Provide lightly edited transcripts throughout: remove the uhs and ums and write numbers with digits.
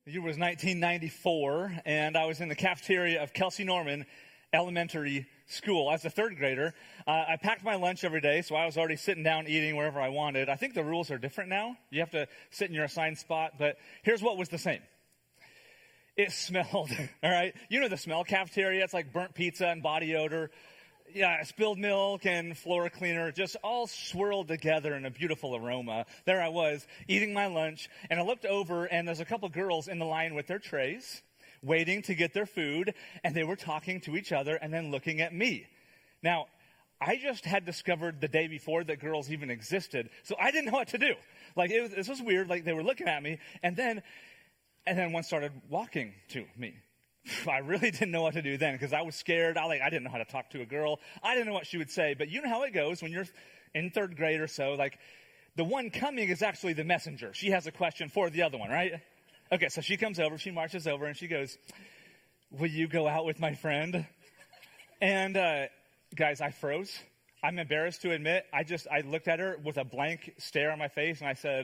year was 1994, and I was in the cafeteria of Kelsey Norman Elementary School. As a third grader, I packed my lunch every day, so I was already sitting down eating wherever I wanted. I think the rules are different now. You have to sit in your assigned spot, but here's what was the same. It smelled, all right? You know the smell, cafeteria. It's like burnt pizza and body odor. Yeah, spilled milk and floor cleaner, just all swirled together in a beautiful aroma. There I was, eating my lunch, and I looked over, and there's a couple girls in the line with their trays, waiting to get their food, and they were talking to each other and then looking at me. Now, I just had discovered the day before that girls even existed, so I didn't know what to do. This was weird. Like, they were looking at me, and then one started walking to me. I really didn't know what to do then because I was scared. I didn't know how to talk to a girl. I didn't know what she would say. But you know how it goes when you're in third grade or so. Like, the one coming is actually the messenger. She has a question for the other one, right? Okay, so she comes over. She marches over, and she goes, "Will you go out with my friend?" And guys, I froze. I'm embarrassed to admit. I looked at her with a blank stare on my face, and I said,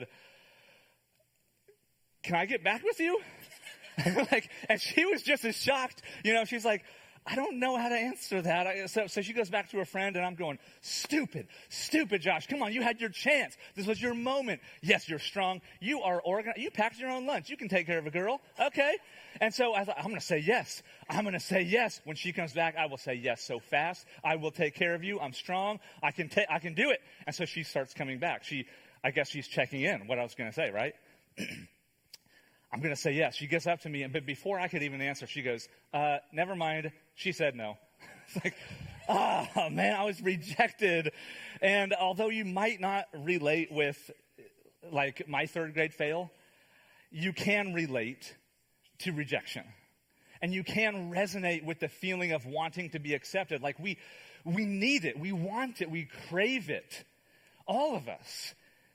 "Can I get back with you?" And she was just as shocked. She's like, "I don't know how to answer that." So she goes back to her friend, and I'm going, stupid, Josh. Come on, you had your chance. This was your moment. Yes, you're strong. You are organized. You packed your own lunch. You can take care of a girl. Okay. And so I thought, I'm going to say yes. I'm going to say yes. When she comes back, I will say yes so fast. I will take care of you. I'm strong. I can do it. And so she starts coming back. I guess she's checking in what I was going to say, right? I'm going to say yes. She gets up to me, but before I could even answer, she goes, "Never mind." She said no. It's like, oh, man, I was rejected. And although you might not relate with, like, my third grade fail, you can relate to rejection. And you can resonate with the feeling of wanting to be accepted. Like, we need it. We want it. We crave it. All of us.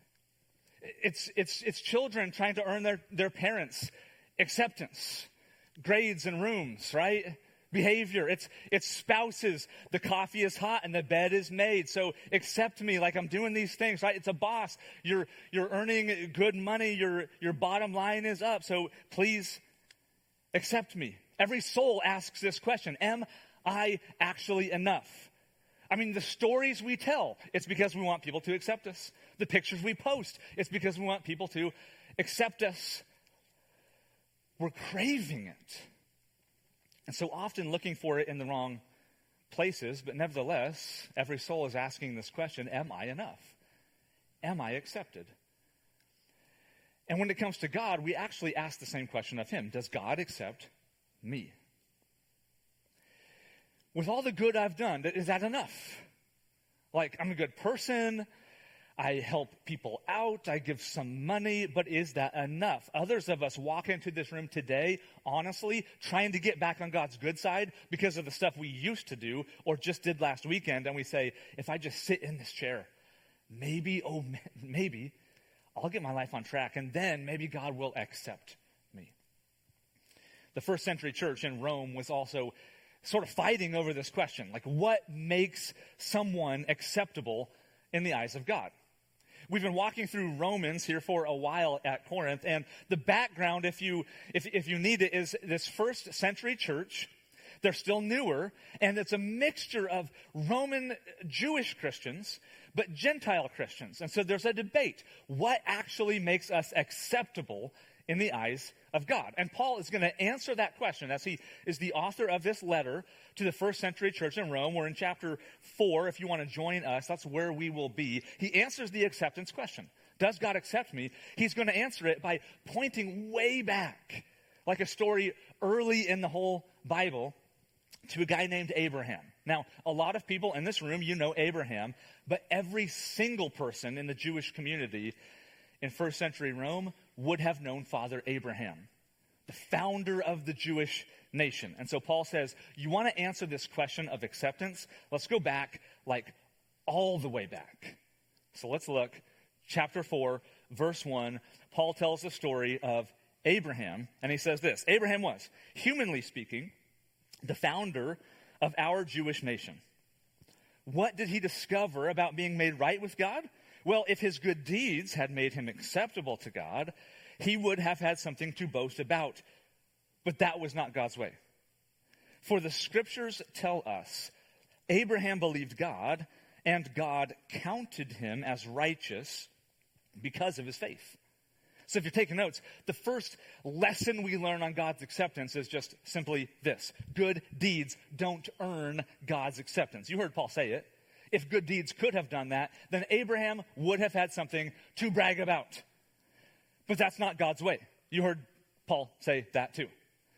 It's children trying to earn their parents' acceptance, grades and rooms, right? Behavior. It's spouses. The coffee is hot and the bed is made, so accept me like I'm doing these things, right? It's a boss. You're earning good money. Your bottom line is up, so please accept me. Every soul asks this question: am I actually enough? I mean, the stories we tell, it's because we want people to accept us. The pictures we post, it's because we want people to accept us. We're craving it. And so often looking for it in the wrong places, but nevertheless, every soul is asking this question: am I enough? Am I accepted? And when it comes to God, we actually ask the same question of Him: does God accept me? With all the good I've done, is that enough? Like, I'm a good person, I help people out, I give some money, but is that enough? Others of us walk into this room today, honestly, trying to get back on God's good side because of the stuff we used to do or just did last weekend, and we say, if I just sit in this chair, maybe I'll get my life on track, and then maybe God will accept me. The first century church in Rome was also sort of fighting over this question, like, what makes someone acceptable in the eyes of God? We've been walking through Romans here for a while at Corinth, and the background, if you need it, is this first century church. They're still newer, and it's a mixture of Roman Jewish Christians, but Gentile Christians. And so there's a debate. What actually makes us acceptable in the eyes of God? And Paul is going to answer that question as he is the author of this letter to the first century church in Rome. We're in chapter 4. If you want to join us, that's where we will be. He answers the acceptance question. Does God accept me? He's going to answer it by pointing way back, like a story early in the whole Bible, to a guy named Abraham. Now, a lot of people in this room, you know Abraham, but every single person in the Jewish community in first century Rome would have known Father Abraham, the founder of the Jewish nation. And so Paul says, you want to answer this question of acceptance? Let's go back, like, all the way back. So let's look, chapter 4, verse 1. Paul tells the story of Abraham, and he says this: Abraham was, humanly speaking, the founder of our Jewish nation. What did he discover about being made right with God? Well, if his good deeds had made him acceptable to God, he would have had something to boast about. But that was not God's way. For the scriptures tell us Abraham believed God, and God counted him as righteous because of his faith. So if you're taking notes, the first lesson we learn on God's acceptance is just simply this: good deeds don't earn God's acceptance. You heard Paul say it. If good deeds could have done that, then Abraham would have had something to brag about. But that's not God's way. You heard Paul say that too.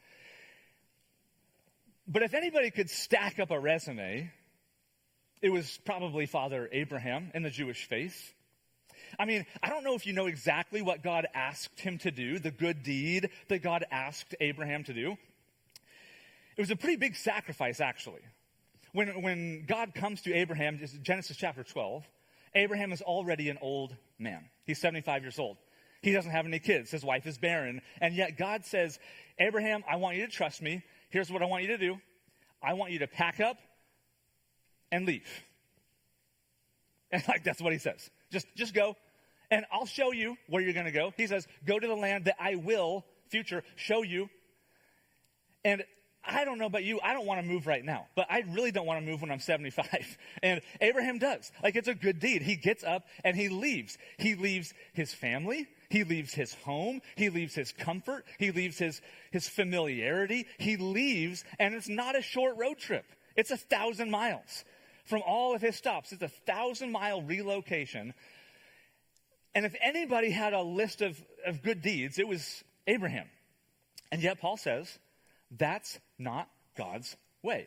But if anybody could stack up a resume, it was probably Father Abraham in the Jewish faith. I mean, I don't know if you know exactly what God asked him to do, the good deed that God asked Abraham to do. It was a pretty big sacrifice, actually. When God comes to Abraham, Genesis chapter 12, Abraham is already an old man. He's 75 years old. He doesn't have any kids. His wife is barren. And yet God says, Abraham, I want you to trust me. Here's what I want you to do. I want you to pack up and leave. And that's what he says. Just go, and I'll show you where you're going to go. He says, go to the land that I will, future, show you. And I don't know about you, I don't want to move right now, but I really don't want to move when I'm 75. And Abraham does. It's a good deed. He gets up and he leaves. He leaves his family. He leaves his home. He leaves his comfort. He leaves his familiarity. He leaves, and it's not a short road trip. It's 1,000 miles. From all of his stops. It's 1,000-mile relocation. And if anybody had a list of good deeds, it was Abraham. And yet Paul says, that's not God's way.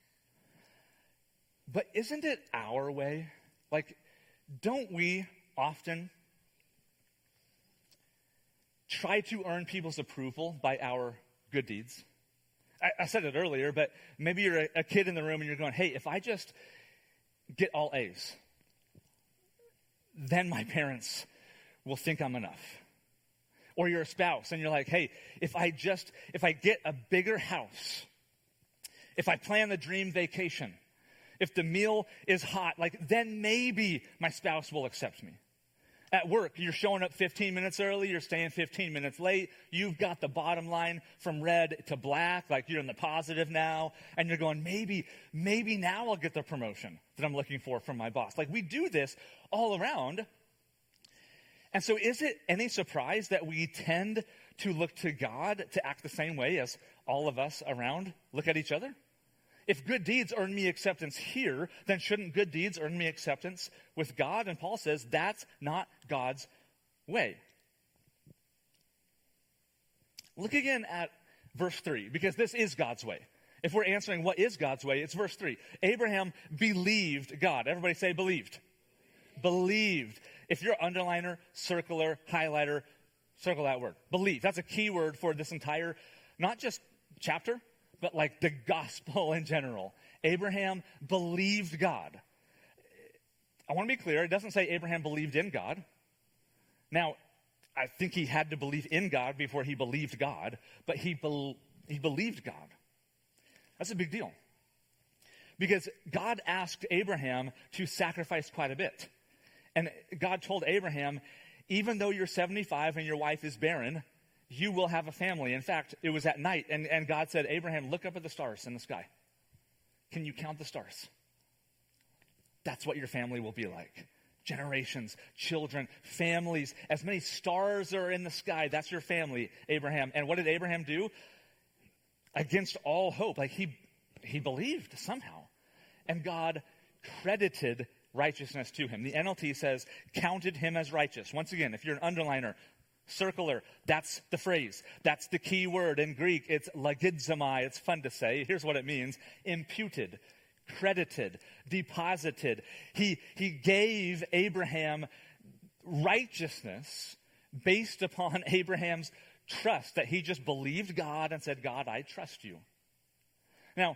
But isn't it our way? Don't we often try to earn people's approval by our good deeds? I said it earlier, but maybe you're a kid in the room and you're going, hey, if I just get all A's, then my parents will think I'm enough. Or you're a spouse and you're like, hey, if I get a bigger house, if I plan the dream vacation, if the meal is hot, then maybe my spouse will accept me. At work, you're showing up 15 minutes early, you're staying 15 minutes late, you've got the bottom line from red to black, you're in the positive now, and you're going, maybe now I'll get the promotion that I'm looking for from my boss. We do this all around. And so is it any surprise that we tend to look to God to act the same way as all of us around look at each other? If good deeds earn me acceptance here, then shouldn't good deeds earn me acceptance with God? And Paul says that's not God's way. Look again at verse 3, because this is God's way. If we're answering what is God's way, it's verse 3. Abraham believed God. Everybody say believed. Believed. If you're an underliner, circler, highlighter, circle that word. Believe. That's a key word for this entire, not just chapter, but the gospel in general. Abraham believed God. I want to be clear. It doesn't say Abraham believed in God. Now, I think he had to believe in God before he believed God, but he believed God. That's a big deal. Because God asked Abraham to sacrifice quite a bit. And God told Abraham, even though you're 75 and your wife is barren, you will have a family. In fact, it was at night, and God said, Abraham, look up at the stars in the sky. Can you count the stars? That's what your family will be like. Generations, children, families. As many stars are in the sky, that's your family, Abraham. And what did Abraham do? Against all hope. He believed somehow. And God credited righteousness to him. The NLT says, counted him as righteous. Once again, if you're an underliner, circler, that's the phrase. That's the key word. In Greek, it's logizomai. It's fun to say. Here's what it means. Imputed, credited, deposited. He gave Abraham righteousness based upon Abraham's trust, that he just believed God and said, God, I trust you. Now,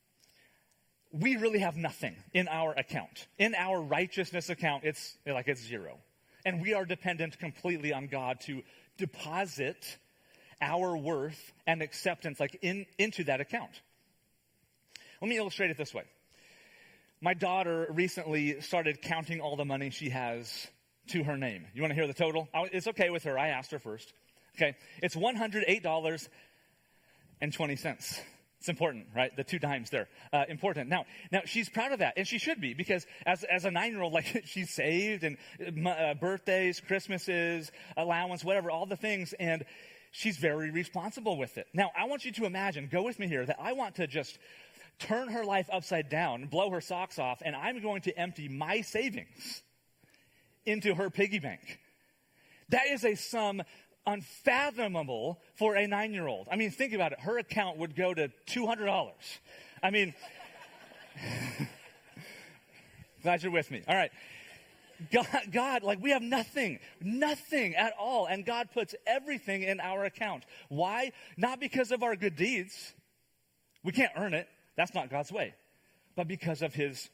we really have nothing in our account. In our righteousness account, it's zero. And we are dependent completely on God to deposit our worth and acceptance into that account. Let me illustrate it this way. My daughter recently started counting all the money she has to her name. You want to hear the total? It's okay with her. I asked her first. Okay, it's $108.20. It's important, right? The 2 dimes there. Important. Now she's proud of that, and she should be, because as a 9-year-old, like, she's saved, and birthdays, Christmases, allowance, whatever, all the things, and she's very responsible with it. Now, I want you to imagine, go with me here, that I want to just turn her life upside down, blow her socks off, and I'm going to empty my savings into her piggy bank. That is a sum unfathomable for a 9-year-old. I mean, think about it. Her account would go to $200. I mean, glad you're with me. All right. God, like, we have nothing at all. And God puts everything in our account. Why? Not because of our good deeds. We can't earn it. That's not God's way. But because of His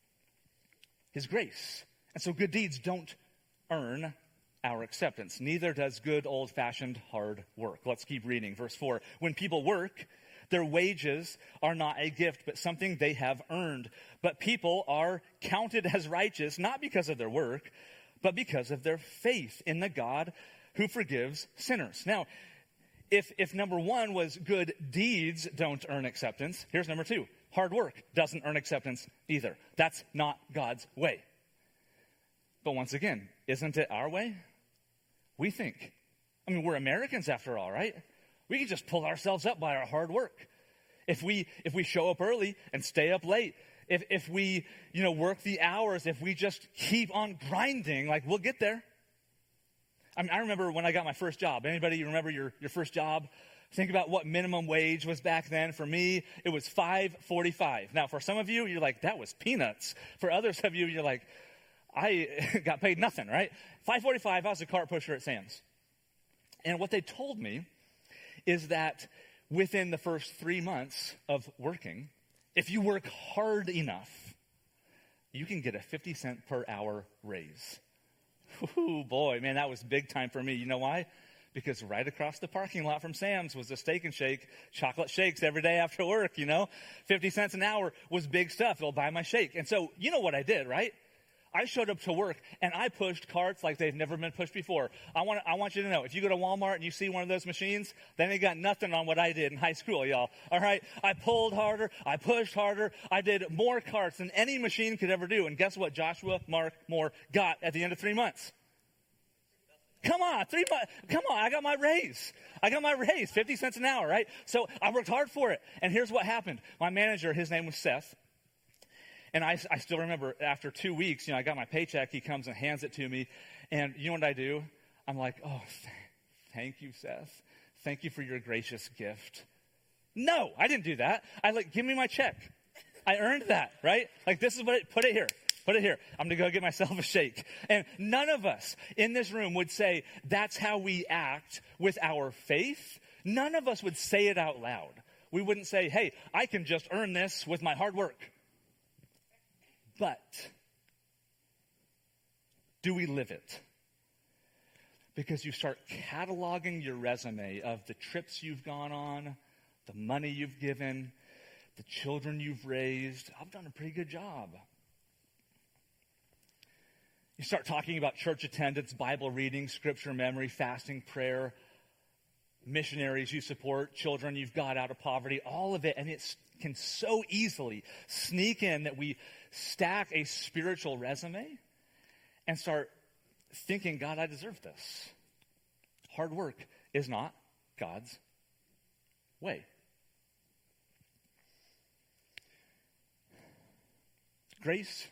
grace. And so good deeds don't earn our acceptance. Neither does good old-fashioned hard work. Let's keep reading. Verse 4. When people work, their wages are not a gift, but something they have earned. But people are counted as righteous, not because of their work, but because of their faith in the God who forgives sinners. Now, if number 1 was good deeds don't earn acceptance, here's number 2. Hard work doesn't earn acceptance either. That's not God's way. But once again, isn't it our way? We think. I mean, we're Americans after all, right? We can just pull ourselves up by our hard work. If we show up early and stay up late, if we, work the hours, if we just keep on grinding, like, we'll get there. I mean, I remember when I got my first job. Anybody remember your first job? Think about what minimum wage was back then. For me, it was $5.45. Now, for some of you, you're like, that was peanuts. For others of you, you're like, I got paid nothing, right? $5.45, I was a cart pusher at Sam's. And what they told me is that within the first 3 months of working, if you work hard enough, you can get a 50-cent per hour raise. Ooh, boy, man, that was big time for me. You know why? Because right across the parking lot from Sam's was a Steak and Shake, chocolate shakes every day after work, 50 cents an hour was big stuff. They'll buy my shake. And so, you know what I did, right? I showed up to work, and I pushed carts like they've never been pushed before. I want you to know, if you go to Walmart and you see one of those machines, then they got nothing on what I did in high school, y'all. All right? I pulled harder. I pushed harder. I did more carts than any machine could ever do. And guess what Joshua Mark Moore got at the end of 3 months? Come on, 3 months. Come on, I got my raise. 50 cents an hour, right? So I worked hard for it. And here's what happened. My manager, his name was Seth. And I still remember after 2 weeks, I got my paycheck. He comes and hands it to me. And you know what I do? I'm like, oh, thank you, Seth. Thank you for your gracious gift. No, I didn't do that. Give me my check. I earned that, right? This is what put it here. Put it here. I'm going to go get myself a shake. And none of us in this room would say that's how we act with our faith. None of us would say it out loud. We wouldn't say, hey, I can just earn this with my hard work. But do we live it? Because you start cataloging your resume of the trips you've gone on, the money you've given, the children you've raised. I've done a pretty good job. You start talking about church attendance, Bible reading, scripture memory, fasting, prayer, missionaries you support, children you've got out of poverty, all of it. And it can so easily sneak in that we stack a spiritual resume and start thinking, God, I deserve this. Hard work is not God's way. Grace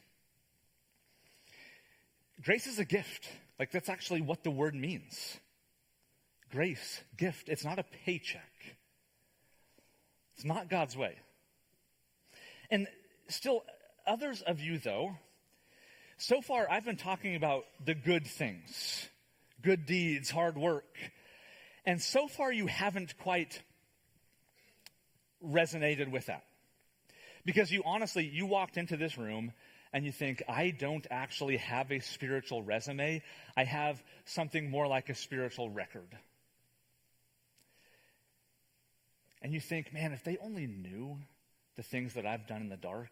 is a gift. That's actually what the word means. Grace, gift. It's not a paycheck. It's not God's way. And still, others of you, though, so far I've been talking about the good things, good deeds, hard work. And so far you haven't quite resonated with that. Because you walked into this room and you think, I don't actually have a spiritual resume. I have something more like a spiritual record. And you think, man, if they only knew the things that I've done in the dark.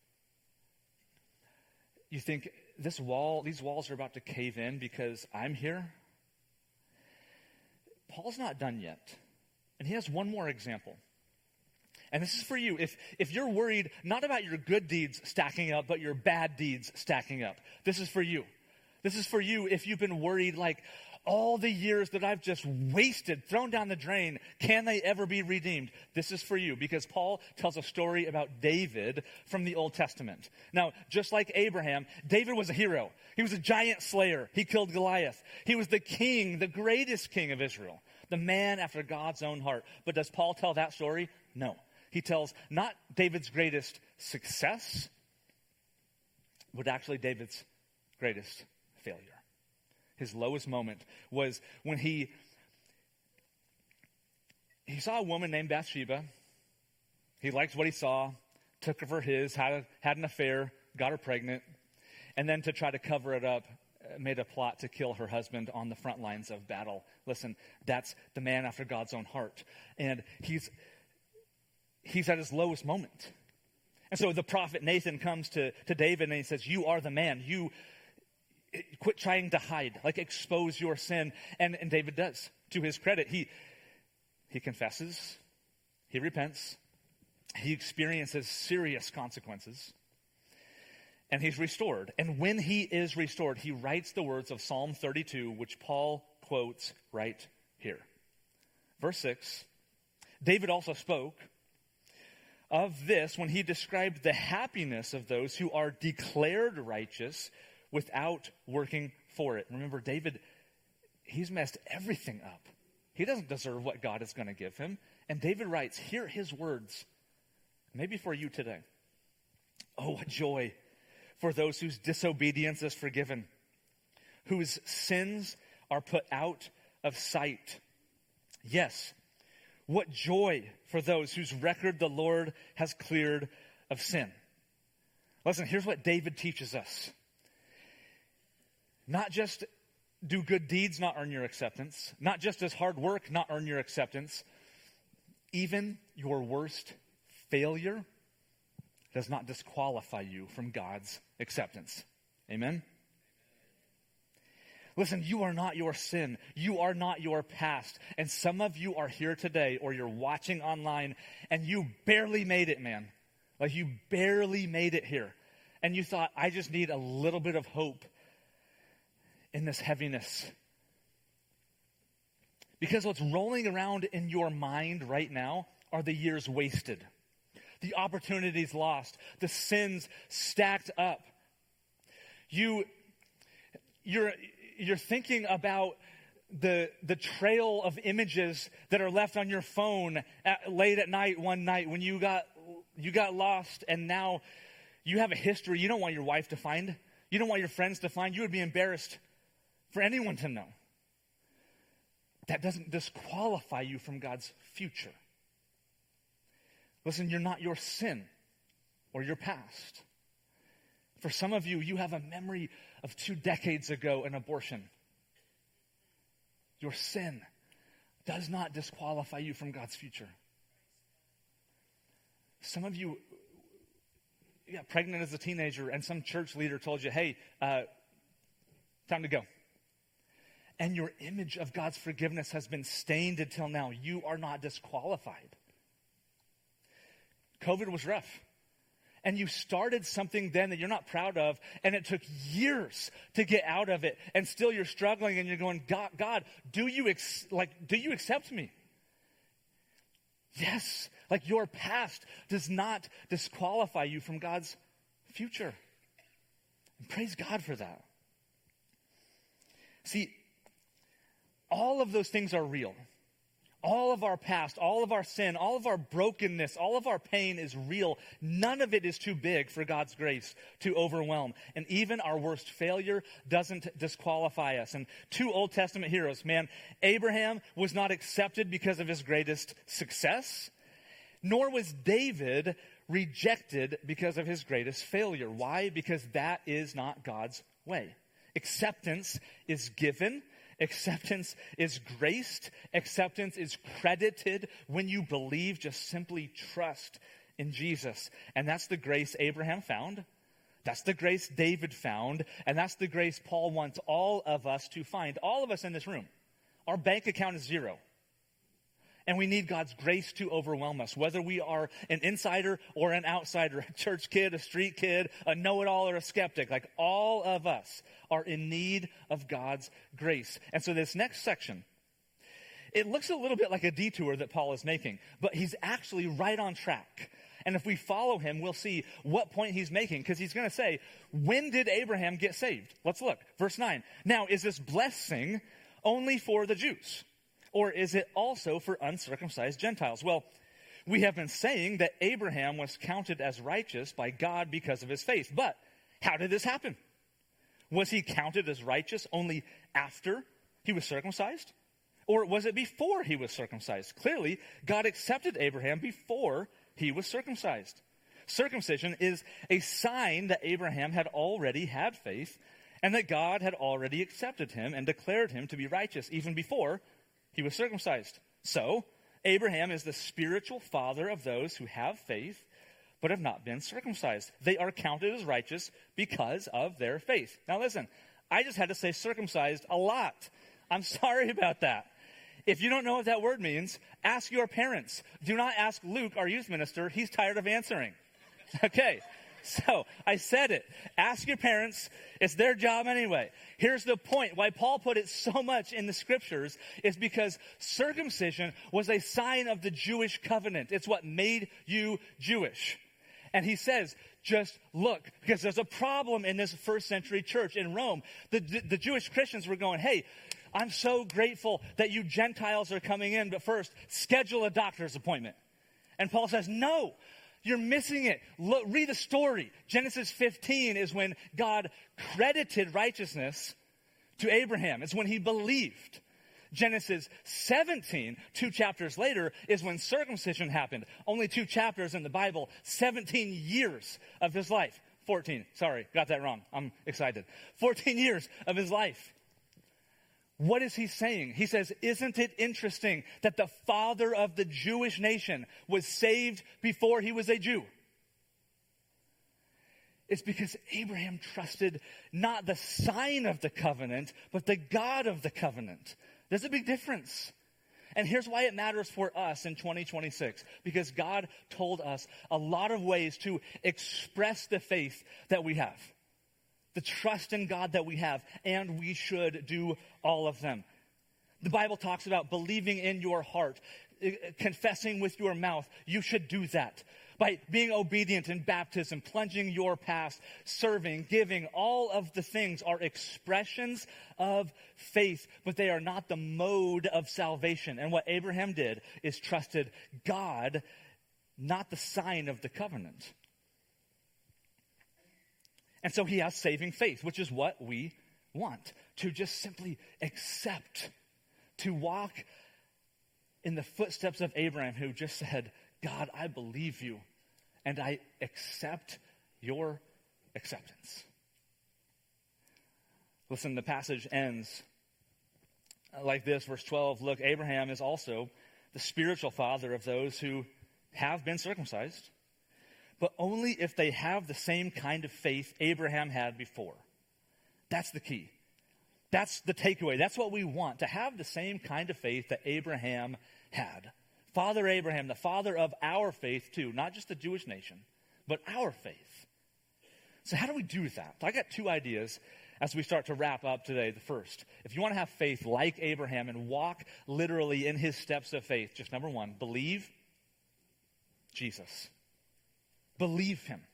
You think these walls are about to cave in because I'm here. Paul's not done yet. And he has one more example. And this is for you. If you're worried not about your good deeds stacking up, but your bad deeds stacking up, this is for you. This is for you if you've been worried, like, all the years that I've just wasted, thrown down the drain, can they ever be redeemed? This is for you, because Paul tells a story about David from the Old Testament. Now, just like Abraham, David was a hero. He was a giant slayer. He killed Goliath. He was the king, the greatest king of Israel, the man after God's own heart. But does Paul tell that story? No. He tells not David's greatest success, but actually David's greatest failure. His lowest moment was when he saw a woman named Bathsheba. He liked what he saw, took her for his, had an affair, got her pregnant, and then to try to cover it up, made a plot to kill her husband on the front lines of battle. Listen, that's the man after God's own heart. And he's at his lowest moment. And so the prophet Nathan comes to David and he says, you are the man. You quit trying to hide, like expose your sin. And David does. To his credit, he confesses, he repents, he experiences serious consequences, and he's restored. And when he is restored, he writes the words of Psalm 32, which Paul quotes right here. Verse 6, David also spoke of this when he described the happiness of those who are declared righteous without working for it. Remember, David, he's messed everything up. He doesn't deserve what God is going to give him. And David writes, hear his words, maybe for you today. Oh, what joy for those whose disobedience is forgiven, whose sins are put out of sight. Yes, what joy for those whose record the Lord has cleared of sin. Listen, here's what David teaches us. Not just do good deeds not earn your acceptance. Not just does hard work not earn your acceptance. Even your worst failure does not disqualify you from God's acceptance. Amen? Listen, you are not your sin. You are not your past. And some of you are here today, or you're watching online, and you barely made it, man. Like, you barely made it here. And you thought, I just need a little bit of hope in this heaviness. Because what's rolling around in your mind right now are the years wasted, the opportunities lost, the sins stacked up. You're thinking about the trail of images that are left on your phone late at night one night when you got lost, and now you have a history you don't want your wife to find. You don't want your friends to find. You would be embarrassed for anyone to know. That doesn't disqualify you from God's future. Listen, you're not your sin or your past. For some of you, you have a memory of 2 decades ago, an abortion. Your sin does not disqualify you from God's future. Some of you got pregnant as a teenager and some church leader told you, hey, time to go. And your image of God's forgiveness has been stained until now. You are not disqualified. COVID was rough. And you started something then that you're not proud of, and it took years to get out of it, and still you're struggling, and you're going, God, do you accept me? Yes, like your past does not disqualify you from God's future. And praise God for that. See, all of those things are real. All of our past, all of our sin, all of our brokenness, all of our pain is real. None of it is too big for God's grace to overwhelm. And even our worst failure doesn't disqualify us. And 2 Old Testament heroes, man, Abraham was not accepted because of his greatest success, nor was David rejected because of his greatest failure. Why? Because that is not God's way. Acceptance is given. Acceptance is graced. Acceptance is credited when you believe. Just simply trust in Jesus. And that's the grace Abraham found. That's the grace David found. And that's the grace Paul wants all of us to find. All of us in this room. Our bank account is zero. And we need God's grace to overwhelm us, whether we are an insider or an outsider, a church kid, a street kid, a know-it-all, or a skeptic. Like, all of us are in need of God's grace. And so this next section, it looks a little bit like a detour that Paul is making, but he's actually right on track. And if we follow him, we'll see what point he's making, because he's going to say, when did Abraham get saved? Let's look. Verse 9. Now, is this blessing only for the Jews? Or is it also for uncircumcised Gentiles? Well, we have been saying that Abraham was counted as righteous by God because of his faith. But how did this happen? Was he counted as righteous only after he was circumcised? Or was it before he was circumcised? Clearly, God accepted Abraham before he was circumcised. Circumcision is a sign that Abraham had already had faith and that God had already accepted him and declared him to be righteous even before he was circumcised. So, Abraham is the spiritual father of those who have faith but have not been circumcised. They are counted as righteous because of their faith. Now listen, I just had to say circumcised a lot. I'm sorry about that. If you don't know what that word means, ask your parents. Do not ask Luke, our youth minister. He's tired of answering. Okay. So, I said it. Ask your parents. It's their job anyway. Here's the point. Why Paul put it so much in the scriptures is because circumcision was a sign of the Jewish covenant. It's what made you Jewish. And he says, just look, because there's a problem in this first century church in Rome. The Jewish Christians were going, hey, I'm so grateful that you Gentiles are coming in, but first, schedule a doctor's appointment. And Paul says, no. You're missing it. Look, read the story. Genesis 15 is when God credited righteousness to Abraham. It's when he believed. Genesis 17, 2 chapters later, is when circumcision happened. Only 2 chapters in the Bible, 17 years of his life. 14, sorry, got that wrong. I'm excited. 14 years of his life. What is he saying? He says, isn't it interesting that the father of the Jewish nation was saved before he was a Jew? It's because Abraham trusted not the sign of the covenant, but the God of the covenant. There's a big difference. And here's why it matters for us in 2026. Because God told us a lot of ways to express the faith that we have. The trust in God that we have, and we should do all of them. The Bible talks about believing in your heart, confessing with your mouth. You should do that. By being obedient in baptism, plunging your past, serving, giving, all of the things are expressions of faith, but they are not the mode of salvation. And what Abraham did is trusted God, not the sign of the covenant. And so he has saving faith, which is what we want. To just simply accept. To walk in the footsteps of Abraham, who just said, God, I believe you. And I accept your acceptance. Listen, the passage ends like this, verse 12. Look, Abraham is also the spiritual father of those who have been circumcised, but only if they have the same kind of faith Abraham had before. That's the key. That's the takeaway. That's what we want, to have the same kind of faith that Abraham had. Father Abraham, the father of our faith too, not just the Jewish nation, but our faith. So how do we do that? I got 2 ideas as we start to wrap up today. The first, if you want to have faith like Abraham and walk literally in his steps of faith, just number 1, believe Jesus. Believe him.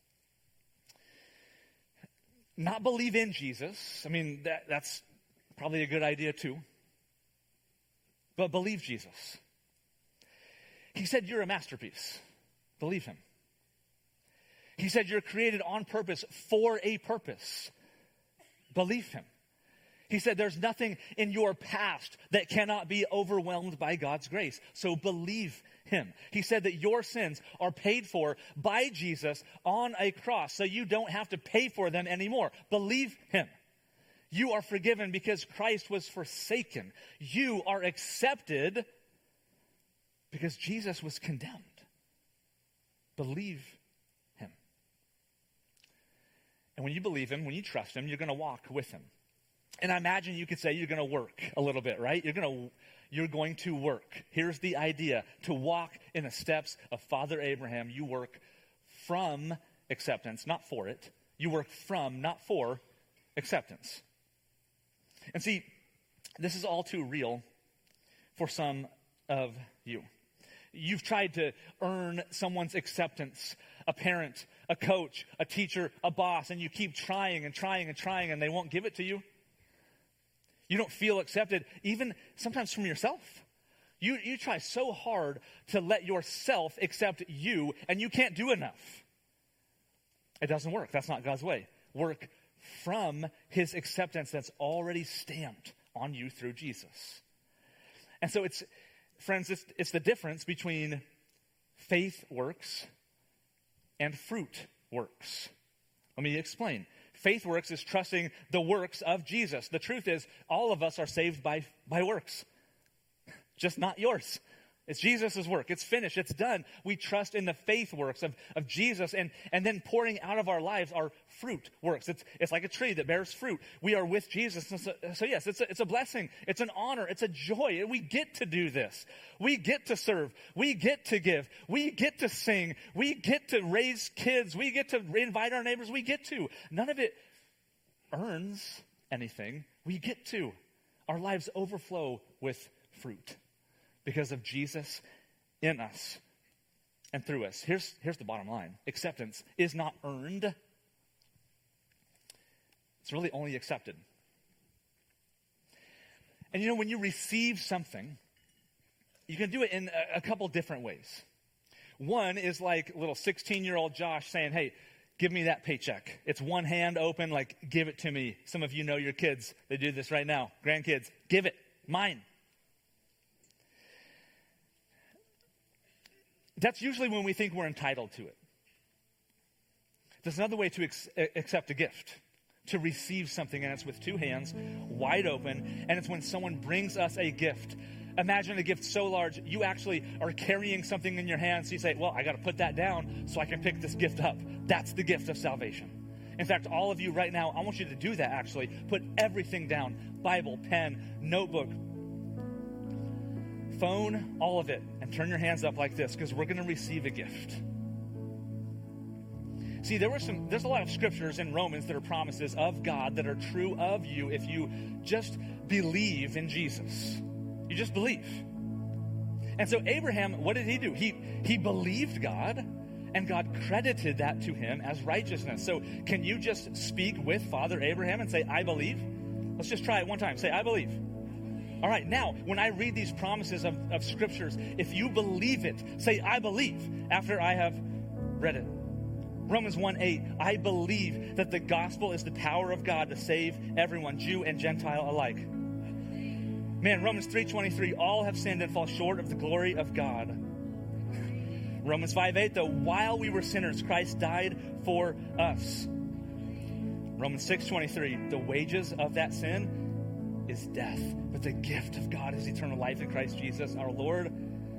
Not believe in Jesus. I mean, that's probably a good idea too. But believe Jesus. He said you're a masterpiece. Believe him. He said you're created on purpose for a purpose. Believe him. He said there's nothing in your past that cannot be overwhelmed by God's grace. So believe him. He said that your sins are paid for by Jesus on a cross, so you don't have to pay for them anymore. Believe him. You are forgiven because Christ was forsaken. You are accepted because Jesus was condemned. Believe him. And when you believe him, when you trust him, you're going to walk with him. And I imagine you could say you're going to work a little bit, right? You're going to work. Here's the idea. To walk in the steps of Father Abraham, you work from acceptance, not for it. You work from, not for, acceptance. And see, this is all too real for some of you. You've tried to earn someone's acceptance, a parent, a coach, a teacher, a boss, and you keep trying and trying and trying, and they won't give it to you. You don't feel accepted, even sometimes from yourself. You try so hard to let yourself accept you, and you can't do enough. It doesn't work. That's not God's way. Work from his acceptance that's already stamped on you through Jesus. And so it's the difference between faith works and fruit works. Let me explain. Faith works is trusting the works of Jesus. The truth is, all of us are saved by works. Just not yours. It's Jesus' work. It's finished. It's done. We trust in the faith works of Jesus, and then pouring out of our lives our fruit works. It's like a tree that bears fruit. We are with Jesus. So yes, it's a blessing. It's an honor. It's a joy. We get to do this. We get to serve. We get to give. We get to sing. We get to raise kids. We get to invite our neighbors. We get to. None of it earns anything. We get to. Our lives overflow with fruit because of Jesus in us and through us. Here's the bottom line. Acceptance is not earned. It's really only accepted. And you know, when you receive something, you can do it in a couple different ways. One is like little 16-year-old Josh saying, hey, give me that paycheck. It's one hand open, like, give it to me. Some of you know your kids. They do this right now. Grandkids, give it. Mine. That's usually when we think we're entitled to it. There's another way to accept a gift, to receive something, and it's with two hands, wide open, and it's when someone brings us a gift. Imagine a gift so large, you actually are carrying something in your hands, so you say, well, I got to put that down so I can pick this gift up. That's the gift of salvation. In fact, all of you right now, I want you to do that actually. Put everything down, Bible, pen, notebook, phone, all of it, and turn your hands up like this, because we're going to receive a gift. See, there's a lot of scriptures in Romans that are promises of God that are true of you if you just believe in Jesus. You just believe. And so Abraham, what did he do? He believed God, and God credited that to him as righteousness. So can you just speak with Father Abraham and say, I believe? Let's just try it one time. Say, I believe. All right, now, when I read these promises of scriptures, if you believe it, say, I believe, after I have read it. Romans 1:8, I believe that the gospel is the power of God to save everyone, Jew and Gentile alike. Man, Romans 3:23, all have sinned and fall short of the glory of God. Romans 5:8, though while we were sinners, Christ died for us. Romans 6:23, the wages of that sin is death, but the gift of God is eternal life in Christ Jesus our Lord.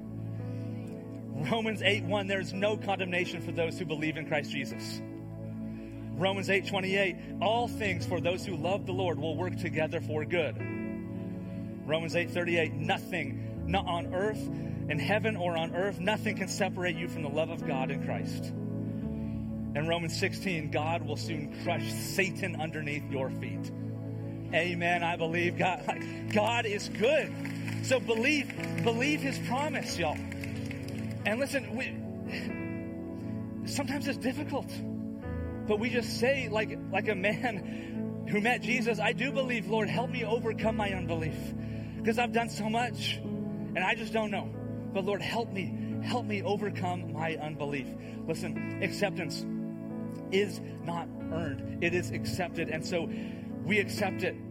Romans 8:1, there is no condemnation for those who believe in Christ Jesus. Romans 8:28, all things for those who love the Lord will work together for good. Romans 8:38, nothing, not on earth, in heaven or on earth, nothing can separate you from the love of God in Christ. And Romans 16, God will soon crush Satan underneath your feet. Amen. I believe God. God is good. So believe his promise, y'all. And listen, sometimes it's difficult, but we just say like a man who met Jesus, I do believe, Lord, help me overcome my unbelief because I've done so much and I just don't know. But Lord, help me overcome my unbelief. Listen, acceptance is not earned. It is accepted. And so we accept it.